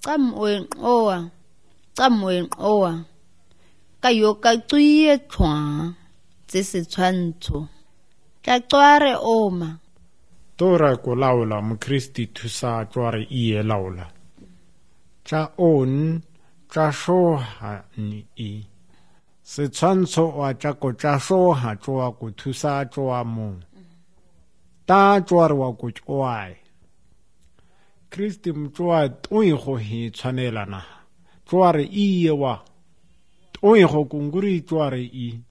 oa, ka yo ka tsuye tlhwa tse setshwantsho tla tsware oma tora ko laola mokristi thusa tsware iye laola tša on tša šoha ni I setshwantsho wa tša ko tša šoha tšoa ko thusa tšoa mo ta tsware wa ko tšoae kristi mtsoa tuigo hi tshwanelana tsware iye wa tuigo kunguri tsware I